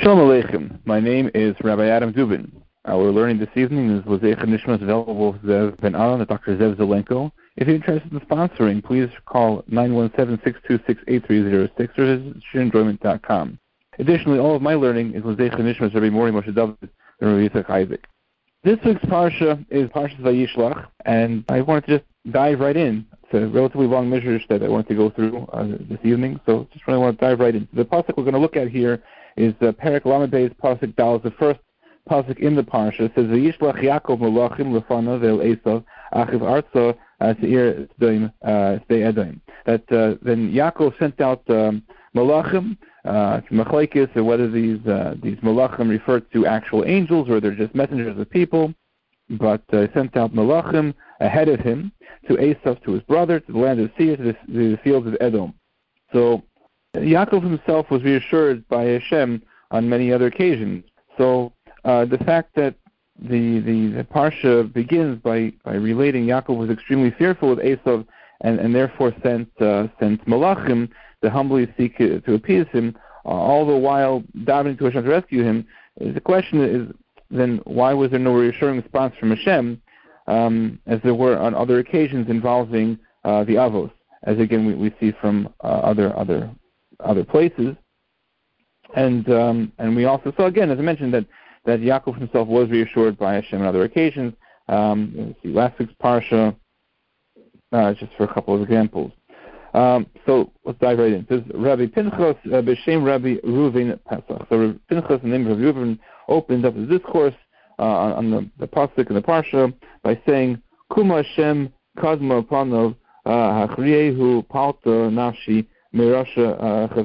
Shalom Aleichem. My name is Rabbi Adam Dubin. Our learning this evening is L'zecher Nishmas Velvov Zev Ben Aron and Dr. Zev Zelenko. If you're interested in sponsoring, please call 917-626-8306 or visit ShirEnjoyment.com. Additionally, all of my learning is L'zecher Nishmas Rabbi Mori Moshe David and Rabbi Yitzchak Isaac. This week's parsha is Parshas Vayishlach, and I wanted to just dive right in. It's a relatively long measure that I wanted to go through this evening, so just really want to dive right in. The pasuk we're going to look at here is Perek Lamed Beis pasuk Dal, the first pasuk in the parsha. It says Vayishlach Yaakov Malachim Lefanav El Esav Achiv Artza Seir Sdei Edom. That then Yaakov sent out Malachim. Machlekes, or whether these Malachim refer to actual angels or they're just messengers of people, but sent out Malachim ahead of him to Esav, to his brother, to the land of Seir, to the fields of Edom. So Yaakov himself was reassured by Hashem on many other occasions. So the fact that the parsha begins by relating Yaakov was extremely fearful of Esav and therefore sent Malachim to humbly seek to appease him, all the while davening to Hashem to rescue him. The question is then, why was there no reassuring response from Hashem, as there were on other occasions involving the Avos, as again we see from other places, and we also saw again, as I mentioned, that Yaakov himself was reassured by Hashem on other occasions. Let's see, last week's parsha, just for a couple of examples. So let's dive right in. It says Rabbi Pinchas b'shem Rabbi Reuven Pesach. So Rabbi Pinchas, the name of Rabbi Reuven, opened up his discourse on the pasuk in the parsha by saying, Kuma Hashem kadma panov hachriehu palta nafshi mirasha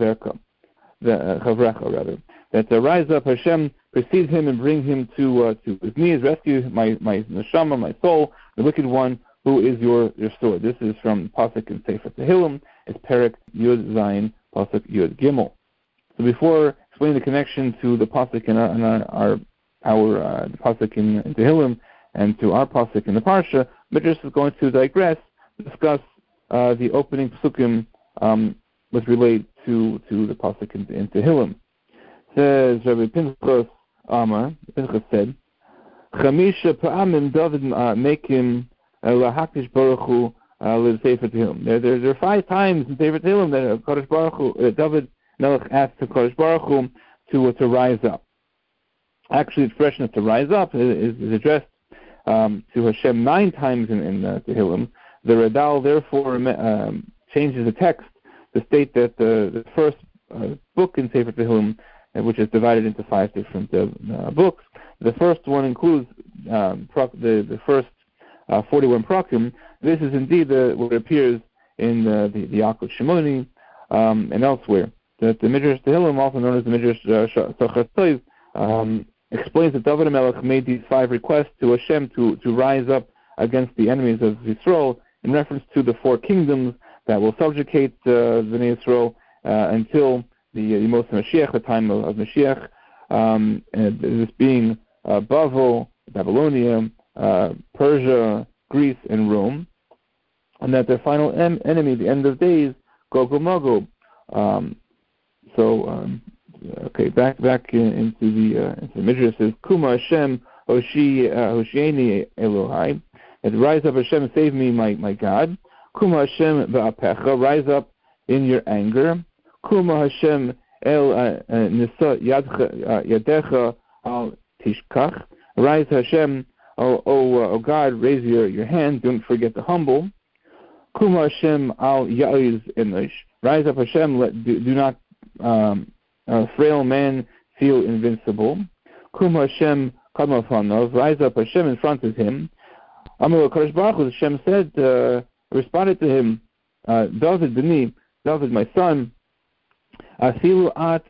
chavrecha rather. That rise up, Hashem, precede him and bring him to his knees, rescue my neshama, my soul, the wicked one, who is your sword. This is from Pasuk in Sefer Tehillim. It's Perek Yud Zayin, Pasuk Yud Gimel. So before explaining the connection to the Pasuk in our Pasuk in Tehillim and to our Pasuk in the Parsha, Midrash is going to digress, discuss the opening Psukim with relate to the Pasuk in Tehillim. Says Rabbi Pinchas Amar, Pinchas said, Chamisha Pa'amim David Mekim Lahakish Baruch Hu Sefer Tehillim. There are 5 times in Sefer Tehillim that Kodesh Baruch Hu, David Melech asked to Kodesh Baruch Hu to rise up. Actually, the expression to rise up is addressed to Hashem 9 times in Tehillim. The Radal therefore changes the text to state that the first book in Sefer Tehillim, which is divided into 5 different books, the first one includes the first 41 prakim. This is indeed what appears in the Yaakov Shimoni and elsewhere. That the Midrash Tehillim, also known as the Midrash Sachar Tov, explains that David HaMelech made these 5 requests to Hashem to rise up against the enemies of Yisrael in reference to the 4 kingdoms that will subjugate Bnei Yisrael until the Yemos Mashiach, the time of Mashiach, and this being Bavel, Babylonia, Persia, Greece, and Rome, and that their final enemy, the end of days, Gog and Magog. Back into the Midrash, says Kuma Hashem Hoshieni Elohai, and rise up Hashem, save me, my God. Kuma Hashem Ba'apecha, rise up in your anger. Kuma Hashem El Nisa Yadecha Al Tishkach, rise Hashem, O God, raise your hand, don't forget the humble. Kuma Hashem Al Ya'iz Enosh, rise up Hashem, do not frail man feel invincible. Kuma Hashem Kadmafanov, rise up Hashem in front of him. Amar Kodesh Baruch Hu, Hashem said, responded to him, David B'ni, David my son, Afilu at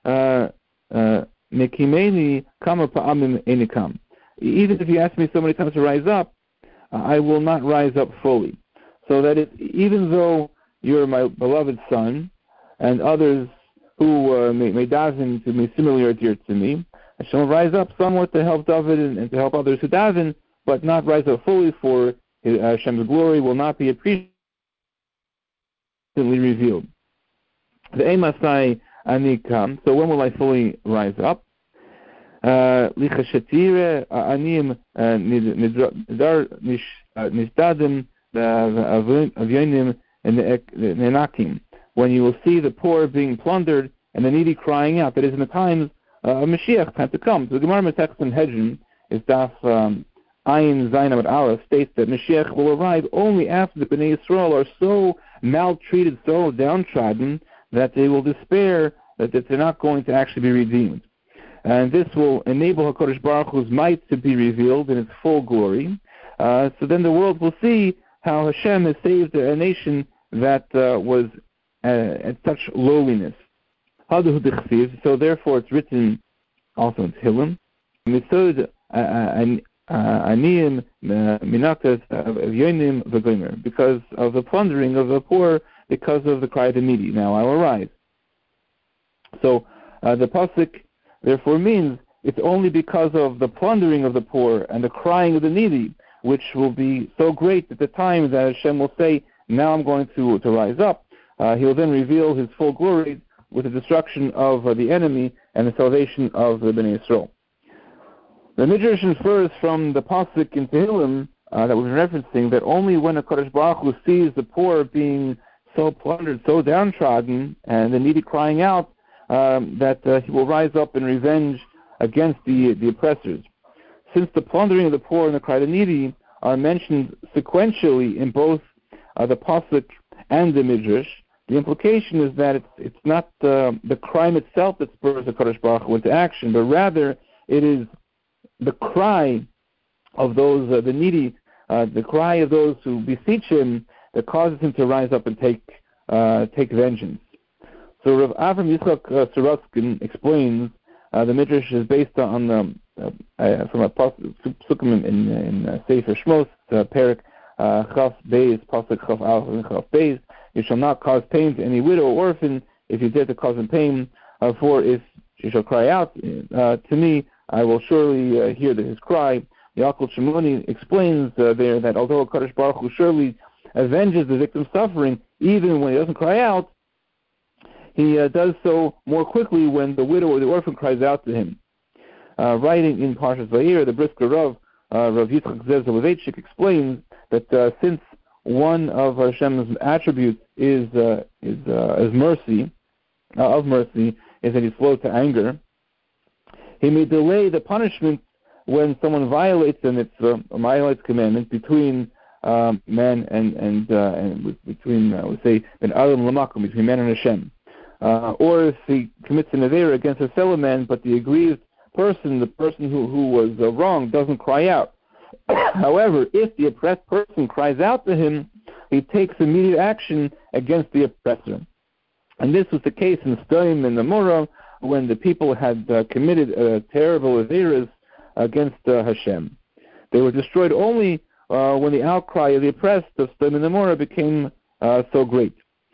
Mekimeni Kama Pa'amim Enikam. Even if you ask me so many times to rise up, I will not rise up fully. So that even though you're my beloved son, and others who may daven to me similarly are dear to me, I shall rise up somewhat to help David and to help others who daven, but not rise up fully, for Hashem's glory will not be appreciably revealed. The Emasai ani kam. So when will I fully rise up? Lichashatire anim nidar nishdadim avyonim nenakim. When you will see the poor being plundered and the needy crying out, that is in the times of Mashiach, time to come. So the Gemara Masechta Sanhedrin is Daf Ayin Zayin Amud Aleph states that Mashiach will arrive only after the Bnei Yisrael are so maltreated, so downtrodden, that they will despair that they're not going to actually be redeemed. And this will enable HaKadosh Baruch Hu's might to be revealed in its full glory. So then the world will see how Hashem has saved a nation that was at such lowliness. So therefore it's written also in Tehillim, because of the plundering of the poor, because of the cry of the needy. Now I will rise. So the pasuk therefore means it's only because of the plundering of the poor and the crying of the needy, which will be so great at the time that Hashem will say, now I'm going to rise up. He will then reveal his full glory with the destruction of the enemy and the salvation of the Bnei Yisrael. The Midrash infers from the pasuk in Tehillim that we've been referencing that only when a Kadosh Baruch Hu sees the poor being so plundered, so downtrodden, and the needy crying out, that he will rise up in revenge against the oppressors. Since the plundering of the poor and the cry of the needy are mentioned sequentially in both the pasuk and the Midrash, the implication is that it's not the crime itself that spurs the Kadosh Baruch Hu into action, but rather it is the cry of those, the needy, the cry of those who beseech him that causes him to rise up and take vengeance. So Rav Avram Yitzchak Soroskin explains the Midrash is based on from a psukim in Sefer Shmos, Perek Chaf Beis, pasuk Chaf Aleph and Chaf Beis. You shall not cause pain to any widow or orphan if you dare to cause him pain, for if she shall cry out to me, I will surely hear his cry. Yaakov Shimoni explains there that although Kadosh Baruch Hu surely avenges the victim's suffering, even when he doesn't cry out, he does so more quickly when the widow or the orphan cries out to him. Writing in Parshas Vayir, the Brisker Rav Yitzchak Zev Soloveitchik explains that since one of Hashem's attributes is mercy, is that he's slow to anger, he may delay the punishment when someone violates violates commandments between man and between we say ben Adam Lamakum, between man and Hashem. Or if he commits an avera against a fellow man, but the aggrieved person, the person who was wrong, doesn't cry out. However, if the oppressed person cries out to him, he takes immediate action against the oppressor. And this was the case in Sodom and Gomorrah, when the people had committed terrible averas against Hashem. They were destroyed only when the outcry of the oppressed of Sodom and Gomorrah became so great.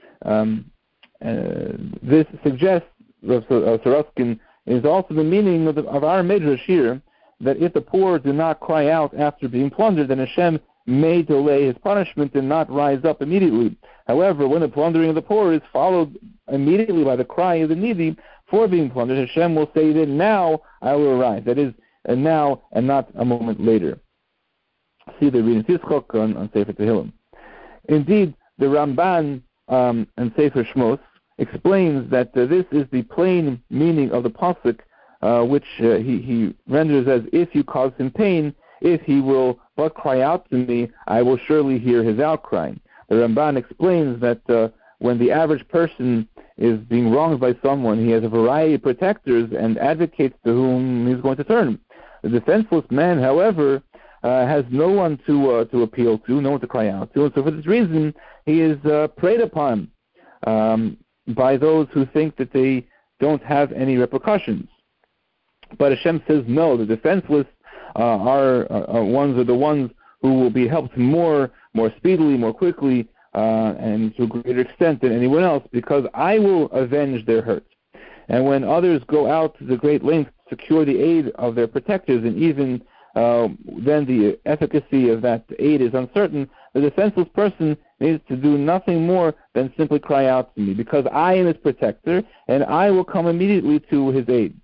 This suggests, Soroskin, is also the meaning of our Midrash here, that if the poor do not cry out after being plundered, then Hashem may delay his punishment and not rise up immediately. However, when the plundering of the poor is followed immediately by the cry of the needy for being plundered, Hashem will say that now I will arise. That is, now and not a moment later. See the reading Yitzchok on Sefer Tehillim. Indeed, the Ramban and Sefer Shmos explains that this is the plain meaning of the pasuk, which he renders as, if you cause him pain, if he will but cry out to me, I will surely hear his outcry. The Ramban explains that when the average person is being wronged by someone, he has a variety of protectors and advocates to whom he's going to turn. The defenseless man, however, has no one to appeal to, no one to cry out to, and so for this reason, he is preyed upon by those who think that they don't have any repercussions. But Hashem says no, the defenseless are the ones who will be helped more speedily, more quickly, and to a greater extent than anyone else, because I will avenge their hurt. And when others go out to the great length to secure the aid of their protectors, and even then the efficacy of that aid is uncertain, the defenseless person needs to do nothing more than simply cry out to me, because I am his protector, and I will come immediately to his aid.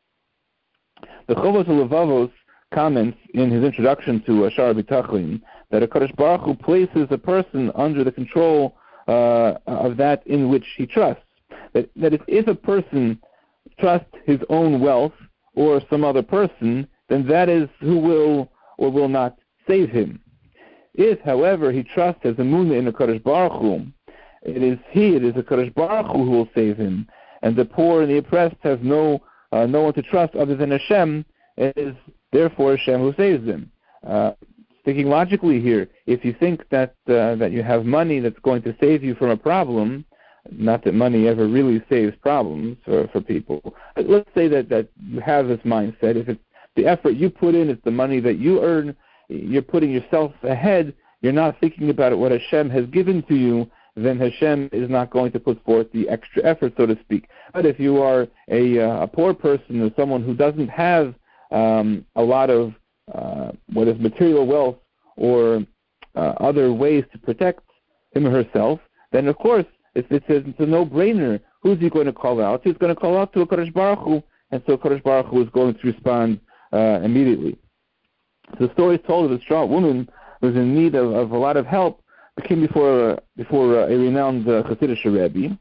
The Chovos Levavos comments in his introduction to Sha'ar B'Tachlim that HaKadosh Baruch Hu places a person under the control of that in which he trusts. That if a person trusts his own wealth or some other person, then that is who will or will not save him. If, however, he trusts as a emunah in HaKadosh Baruch Hu, it is HaKadosh Baruch Hu who will save him, and the poor and the oppressed have no one to trust other than Hashem. It is therefore Hashem who saves them. Thinking logically here, if you think that you have money that's going to save you from a problem, not that money ever really saves problems for people, but let's say that you have this mindset. If it's the effort you put in, it's the money that you earn, you're putting yourself ahead, you're not thinking about what Hashem has given to you, then Hashem is not going to put forth the extra effort, so to speak. But if you are a poor person or someone who doesn't have a lot of whether it's material wealth or other ways to protect him or herself, then of course it's a no-brainer. Who's he going to call out? He's going to call out to HaKadosh Baruch Hu, and so HaKadosh Baruch Hu is going to respond immediately. So the story is told of a strong woman who was in need of a lot of help, came before a renowned Hasidic Rebbe,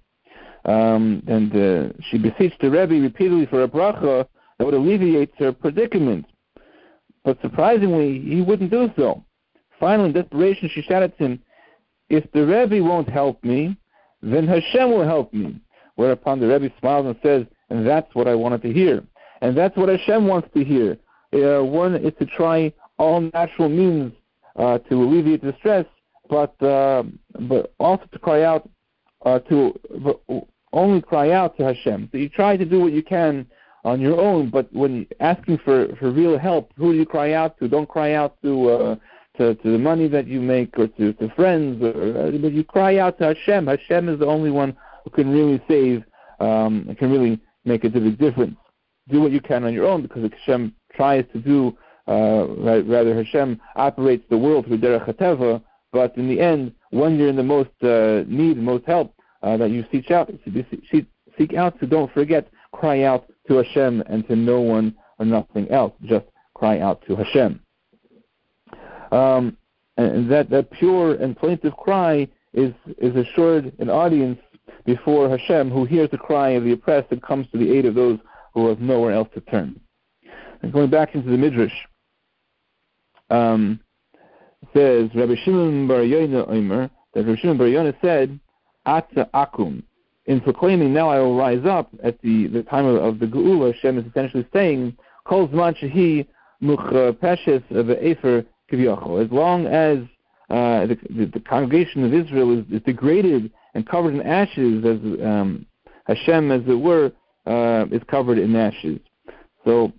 and she beseeched the Rebbe repeatedly for a bracha that would alleviate her predicament. But surprisingly, he wouldn't do so. Finally, in desperation, she shouted to him, "If the Rebbe won't help me, then Hashem will help me." Whereupon the Rebbe smiles and says, "And that's what I wanted to hear. And that's what Hashem wants to hear. One is to try all natural means to alleviate distress, but also to cry out only cry out to Hashem. So you try to do what you can on your own, but when asking for real help, who do you cry out to? Don't cry out to the money that you make or to friends, but you cry out to Hashem. Hashem is the only one who can really save, and can really make a big difference. Do what you can on your own, because Hashem tries to do, rather Hashem operates the world through Derech HaTeva, but in the end, when you're in the most need, most help, that you seek out, so don't forget, cry out to Hashem and to no one or nothing else. Just cry out to Hashem. And that pure and plaintive cry is assured an audience before Hashem, who hears the cry of the oppressed and comes to the aid of those who have nowhere else to turn. And going back into the Midrash, says Rabbi Shimon Bar Yonah Omer, that Rabbi Shimon Bar Yonah said, "Atza akum." In proclaiming, "Now I will rise up," at the time of the Geula, Hashem is essentially saying, "Kol zman shehi muchpeshes ve'efer kiviyachol." As long as the congregation of Israel is degraded and covered in ashes, as Hashem, as it were, is covered in ashes. So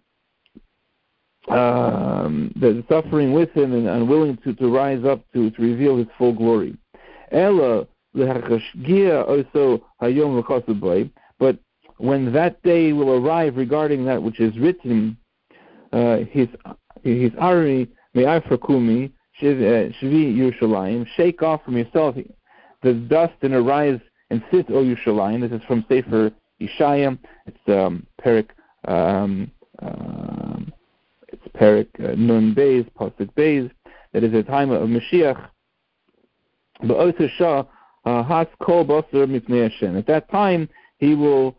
the suffering with him and unwilling to rise up to reveal his full glory. Ella also hayom, but when that day will arrive regarding that which is written, his ari me'afrakumi shvi Yerushalayim, shake off from yourself the dust and arise and sit, O Yerushalayim. This is from Sefer Yeshaya. It's Perik Nun Beis, Pasuk Beis. That is a time of Mashiach. Ba'oser Shah has kol basar mipnei Hashem. At that time, he will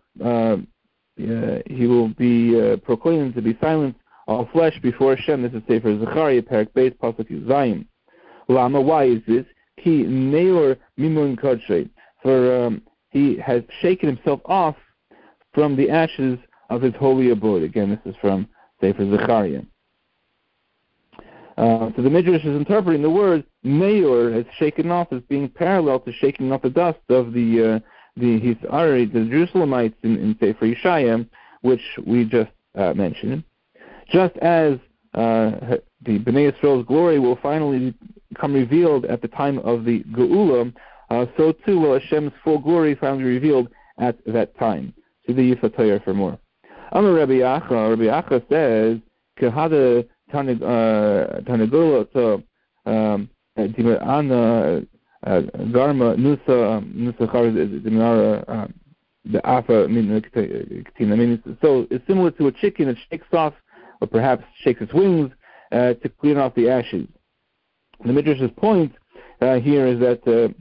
be proclaimed to be silent, all flesh before Hashem. This is Sefer Zechariah, Perik Beis, Pasuk Yuzayim. Lama, why is this? Ki neor mimun kodshay. For he has shaken himself off from the ashes of his holy abode. Again, this is from Sefer Zechariah. So the Midrash is interpreting the word Meor as shaken off as being parallel to shaking off the dust of the Hisari, the Jerusalemites in Sefer Yeshaya, which we just mentioned. Just as the Bnei Yisrael's glory will finally become revealed at the time of the Geula, so too will Hashem's full glory finally revealed at that time. See the Yifat Torah for more. Amar Rabbi Acha says, Kahada Tanagula, so Garma Nusa Char the Afa Ktin. I mean, so it's similar to a chicken that shakes off, or perhaps shakes its wings to clean off the ashes. The Midrash's point here is that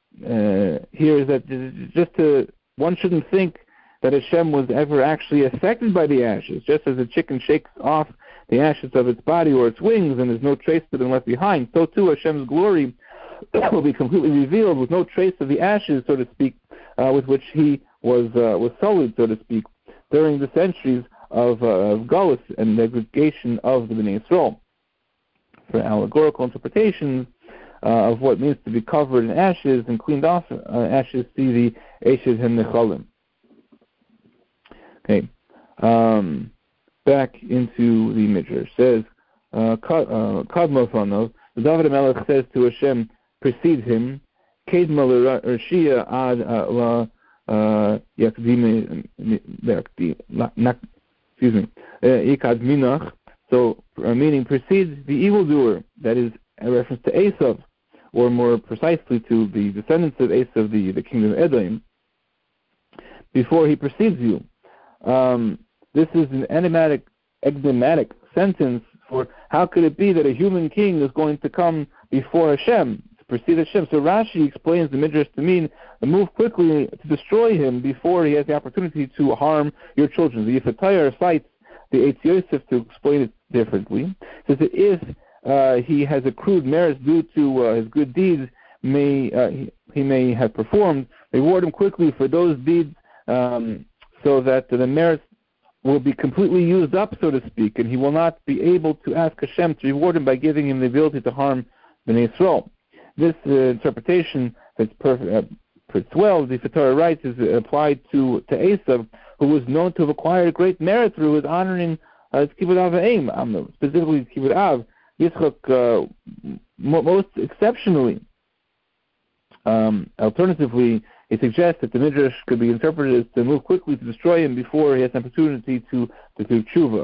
one shouldn't think that Hashem was ever actually affected by the ashes. Just as a chicken shakes off the ashes of its body or its wings, and there's no trace of them left behind, so too Hashem's glory will be completely revealed with no trace of the ashes, so to speak, with which He was sullied, so to speak, during the centuries of Galus and degradation of the Bnei Yisrael. For allegorical interpretations of what means to be covered in ashes and cleaned off ashes, see the Eshes and Nechalim. Okay. Back into the Midrash. Says, Kadmofanov, the David HaMelech says to Hashem, precedes him, Kedma l'Rashia ad Yikad, so meaning precedes the evildoer, that is a reference to Esav, or more precisely to the descendants of Esav, the kingdom of Edom, before he precedes you. This is an enigmatic sentence for how could it be that a human king is going to come before Hashem, to precede Hashem. So Rashi explains the Midrash to mean move quickly to destroy him before he has the opportunity to harm your children. The Yifatayar cites the Eitz Yosef to explain it differently. It says that if he has accrued merits due to his good deeds he may have performed, reward him quickly for those deeds so that the merits will be completely used up, so to speak, and he will not be able to ask Hashem to reward him by giving him the ability to harm Bnei Yisrael. This interpretation that's pretty well, the Torah writes, is applied to Esav, who was known to have acquired great merit through his honoring his Kibbud Av V'Eim, specifically Kibbud Av, Yitzchak most exceptionally. Alternatively, it suggests that the Midrash could be interpreted as to move quickly to destroy him before he has an opportunity to do tshuva.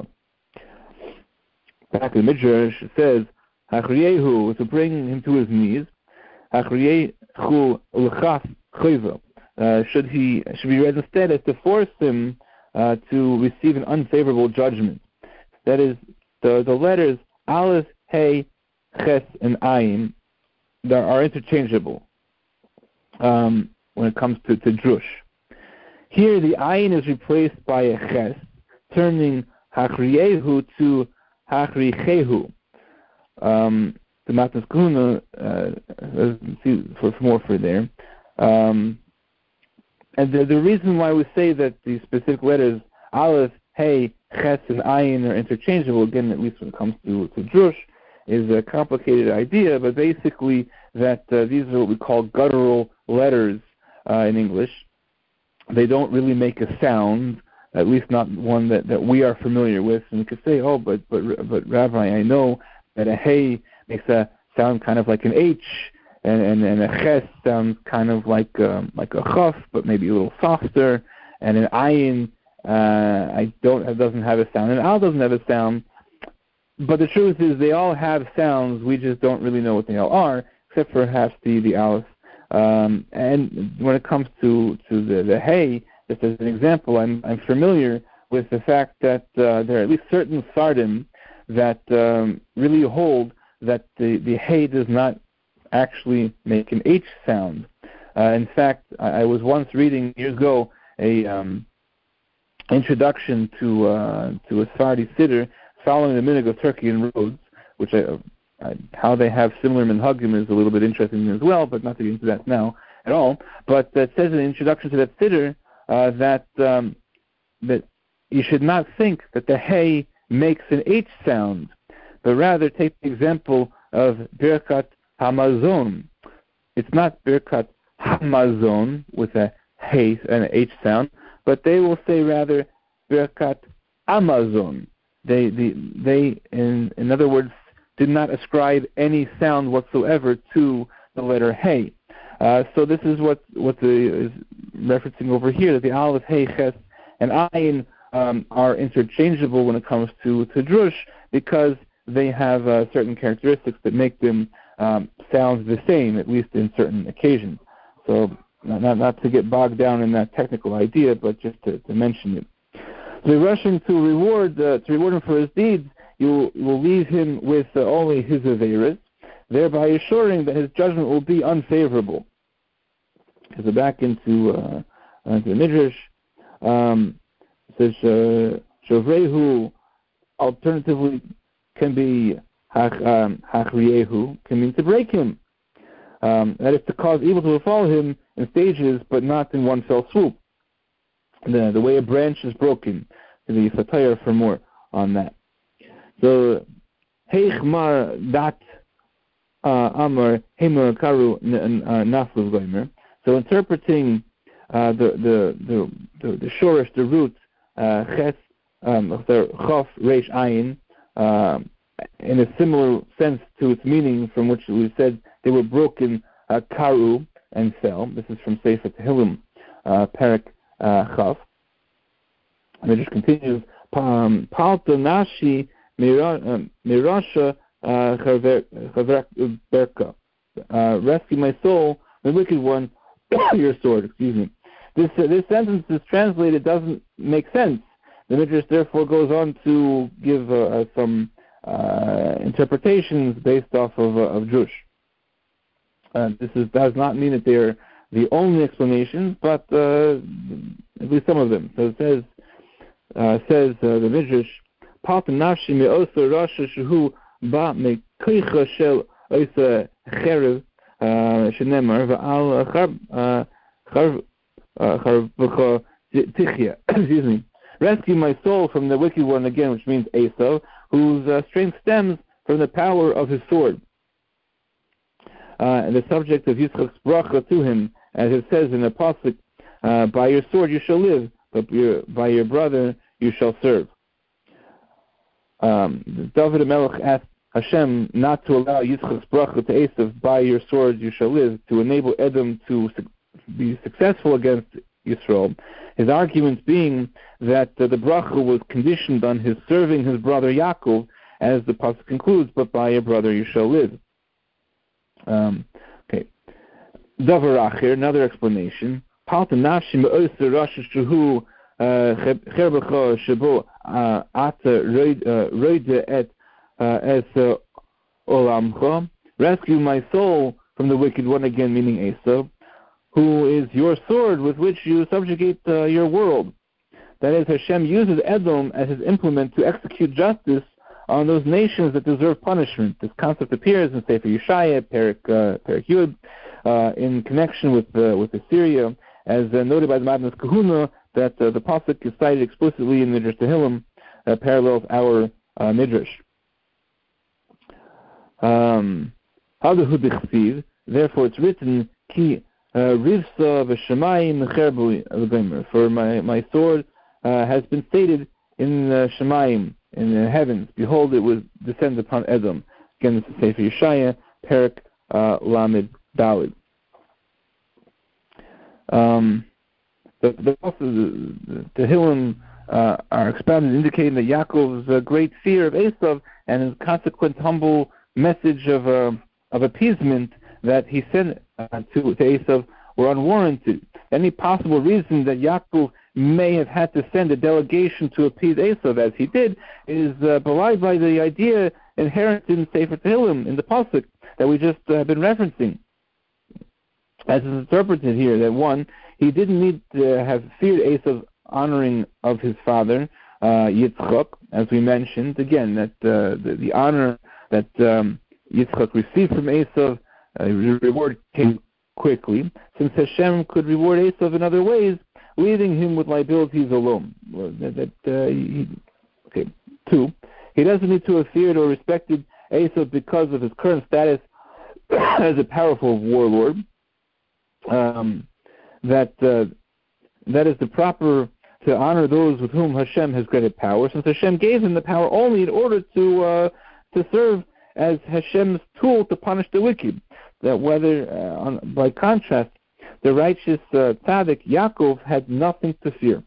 Back in the Midrash, it says, Hachriyehu, to bring him to his knees, Hachriyehu l'chaf chayva, should be read instead as to force him to receive an unfavorable judgment. That is, the letters Aleph, Hey, Ches, and Ayin that are interchangeable when it comes to drush. Here the ayin is replaced by a ches, turning hachriyehu to hachrichehu. The Matnas Kahuna, see for more for there. And the reason why we say that the specific letters Aleph, Hey, Ches, and Ayin are interchangeable, again, at least when it comes to drush, is a complicated idea, but basically that these are what we call guttural letters in English. They don't really make a sound, at least not one that we are familiar with. And we could say, oh, but Rabbi, I know that a hey makes a sound kind of like an H, and a ches sounds kind of like a chaf, but maybe a little softer, and an ayin doesn't have a sound, and al doesn't have a sound. But the truth is, they all have sounds. We just don't really know what they all are, except for perhaps the aleph. And when it comes to the hey, just as an example, I'm familiar with the fact that there are at least certain sardim that really hold that the hey does not actually make an H sound. In fact, I was once reading years ago a introduction to a Sephardi siddur following the minhag of Turkey and Rhodes, which how they have similar minhagim is a little bit interesting as well, but not to get into that now at all. But it says in the introduction to that siddur that you should not think that the hey makes an H sound, but rather take the example of Birkat Hamazon. It's not Birkat Hamazon with a hey and an H sound, but they will say rather Birkat Amazon. They in other words, did not ascribe any sound whatsoever to the letter hey. So this is what is referencing over here, that the aleph, hey, ches, and ayin are interchangeable when it comes to drush, because they have certain characteristics that make them sounds the same, at least in certain occasions. So not to get bogged down in that technical idea, but just to mention it. So rushing to reward him for his deeds, you will leave him with only his aveiros, thereby assuring that his judgment will be unfavorable. So back into the Midrash, says Shovrehu alternatively can be Hachriehu, can mean to break him. That is to cause evil to befall him in stages, but not in one fell swoop. The way a branch is broken. The Fatayr for more on that. So, Heich Mar Dat Amar Hemer Karu Nafluv Goimer. So interpreting the shorish, the root Ches Chof Reish Ayin in a similar sense to its meaning, from which we said they were broken Karu and fell. This is from Sefer Tehillim, Perek Chaf. And it just continues. Palta Nashi Mirasha Berka. Rescue my soul, the wicked one, your sword. Excuse me. This sentence is translated doesn't make sense. The Midrash therefore goes on to give some interpretations based off of Jush. Does not mean that they're the only explanations, but at least some of them. So it says the Midrash, Pat nafshi me'osa rasha shehu ba me'kicha shel osa cherev shenemar va'al charvcha tichya. Excuse me. Rescue my soul from the wicked one again, which means Esau, whose strength stems from the power of his sword. And the subject of Yitzchak's bracha to him, as it says in the pasuk, by your sword you shall live, but by your brother you shall serve. David HaMelech asked Hashem not to allow Yitzchak's bracha to Esau, by your sword you shall live, to enable Edom to be successful against Yisrael. His argument being that the bracha was conditioned on his serving his brother Yaakov, as the pasuk concludes, but by your brother you shall live. Okay. Davar Acher, another explanation. Palta nafshi me'osa rasha shehu cherbecha shebo ata roide et es olamcha. Rescue my soul from the wicked one, again meaning Esau, who is your sword with which you subjugate your world. That is, Hashem uses Edom as his implement to execute justice on those nations that deserve punishment. This concept appears in Sefer Yeshaya, Perek Yud, in connection with Assyria, as noted by the Madnas Kahuna, that the pasuk is cited explicitly in Midrash Tehillim, parallels our Midrash. Therefore, it's written, Ki Rivsa v'Shamayim cherbu, for my sword has been stated in Shemayim, in the heavens. Behold, it was descended upon Edom. Again, this is Sefer Yeshaya, Perek Lamed Dalid. The Tehillim are expounded, indicating that Yaakov's great fear of Esau and his consequent humble message of appeasement that he sent to Esau were unwarranted. Any possible reason that Yaakov may have had to send a delegation to appease Esau, as he did, is belied by the idea inherent in Sefer Tehillim, in the pasuk that we just been referencing. As is interpreted here, that one, he didn't need to have feared Esau's honoring of his father, Yitzchak, as we mentioned. Again, that the honor that Yitzchak received from Esau, reward came quickly, since Hashem could reward Esau in other ways, leaving him with liabilities alone. Two, he doesn't need to have feared or respected Esau because of his current status as a powerful warlord. That is the proper to honor those with whom Hashem has granted power, since Hashem gave him the power only in order to serve as Hashem's tool to punish the wicked. That whether, by contrast, the righteous tzaddik Yaakov had nothing to fear.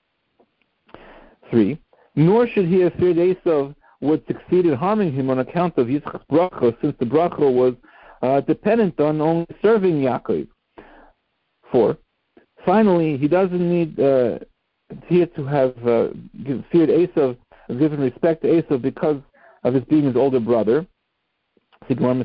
3. Nor should he have feared Esau would succeed in harming him on account of Yitzchak's bracha, since the bracha was dependent on only serving Yaakov. 4. Finally, he doesn't need here to have feared Esav, given respect to Esav because of his being his older brother. Because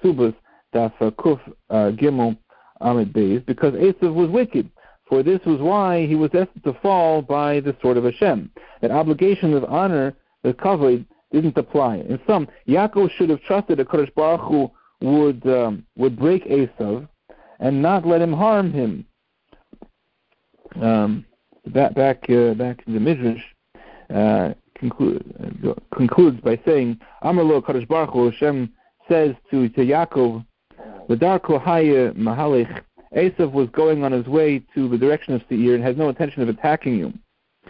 Esav was wicked. For this was why he was destined to fall by the sword of Hashem. That obligation of honor, the kavod, didn't apply. In sum, Yaakov should have trusted that Kadosh Baruch Hu would break Esav and not let him harm him. Back in the Midrash concludes by saying, Amar lo Kadosh Baruch Hu, Hashem says to Yaakov, V'darko haya mahalech, Esav was going on his way to the direction of Seir and has no intention of attacking you.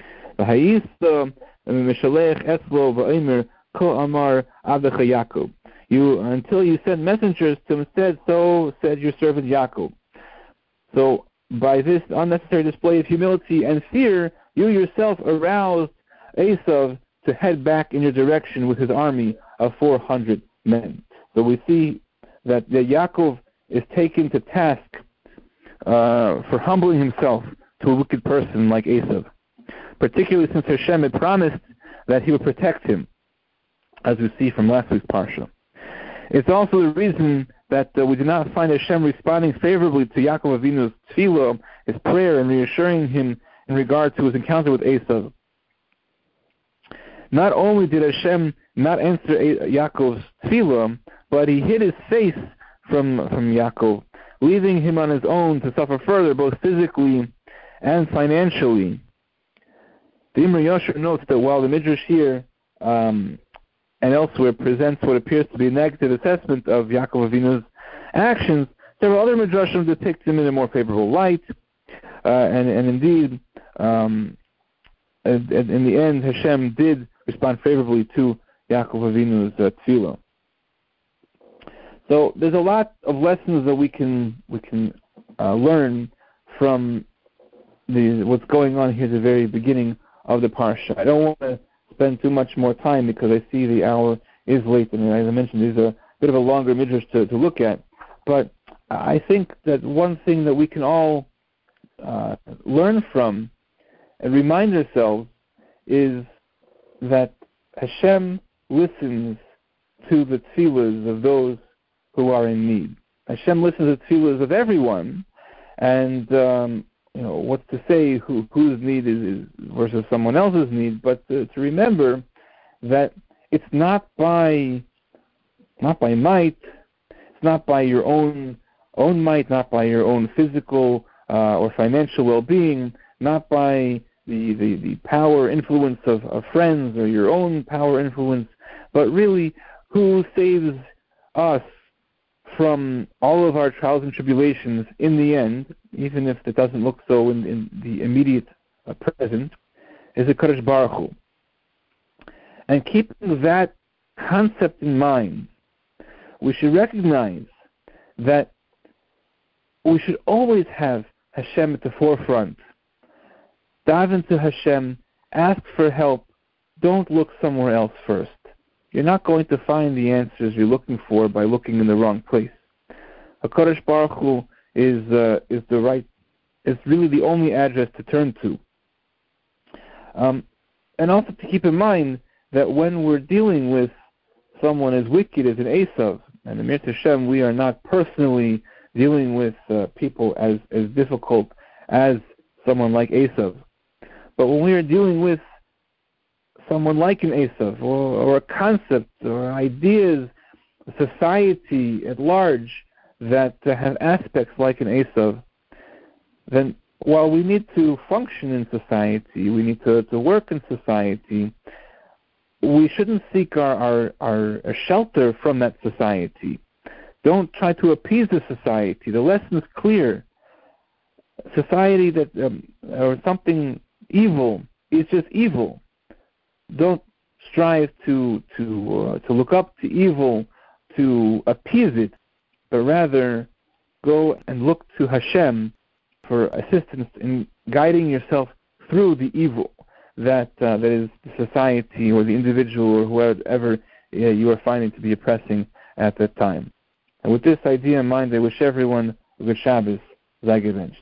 Until you sent messengers to him, so said your servant Yaakov. So by this unnecessary display of humility and fear, you yourself aroused Esav to head back in your direction with his army of 400 men. So we see that Yaakov is taken to task for humbling himself to a wicked person like Esav, particularly since Hashem had promised that he would protect him, as we see from last week's Parsha. It's also the reason that we do not find Hashem responding favorably to Yaakov Avinu's tefillah, his prayer, and reassuring him in regard to his encounter with Esav. Not only did Hashem not answer Yaakov's tefillah, but he hid his face from Yaakov, leaving him on his own to suffer further, both physically and financially. The Imre Yosher notes that while the Midrash here and elsewhere presents what appears to be a negative assessment of Yaakov Avinu's actions, several other Midrashim depict him in a more favorable light, and indeed, in the end, Hashem did respond favorably to Yaakov Avinu's tefillah. So there's a lot of lessons that we can learn from what's going on here at the very beginning of the parsha. I don't want to spend too much more time because I see the hour is late, and as I mentioned, there's a bit of a longer midrash to look at. But I think that one thing that we can all learn from and remind ourselves is that Hashem listens to the tefillahs of those who are in need. Hashem listens to the tefillahs of everyone, and what's to say whose need is versus someone else's need, but to remember that it's not by might, it's not by your own might, not by your own physical or financial well-being, not by the power influence of friends or your own power influence, but really who saves us from all of our trials and tribulations in the end, even if it doesn't look so in the immediate present, is the Kadosh Baruch Hu. And keeping that concept in mind, we should recognize that we should always have Hashem at the forefront. Dive into Hashem, ask for help, don't look somewhere else first. You're not going to find the answers you're looking for by looking in the wrong place. HaKadosh Baruch Hu is really the only address to turn to. And also to keep in mind that when we're dealing with someone as wicked as an Esav, and Amir Hashem, we are not personally dealing with people as difficult as someone like Esav. But when we are dealing with someone like an Esav, or a concept, or ideas, society at large that have aspects like an Esav, then while we need to function in society, we need to work in society, we shouldn't seek our shelter from that society. Don't try to appease the society. The lesson is clear. Society that or something evil is just evil. Don't strive to look up to evil, to appease it, but rather go and look to Hashem for assistance in guiding yourself through the evil that is the society or the individual or whoever you are finding to be oppressing at that time. And with this idea in mind, I wish everyone a good Shabbos. Sei gewünscht.